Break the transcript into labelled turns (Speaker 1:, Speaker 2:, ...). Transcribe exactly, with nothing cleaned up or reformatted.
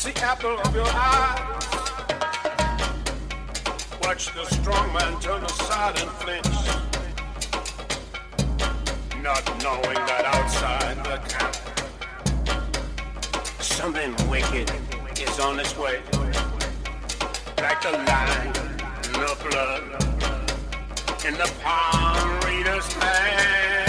Speaker 1: the apple of your eye. Watch the strong man turn aside and flinch, not knowing that outside the camp something wicked is on its way. Like the line in the blood in the palm reader's hand.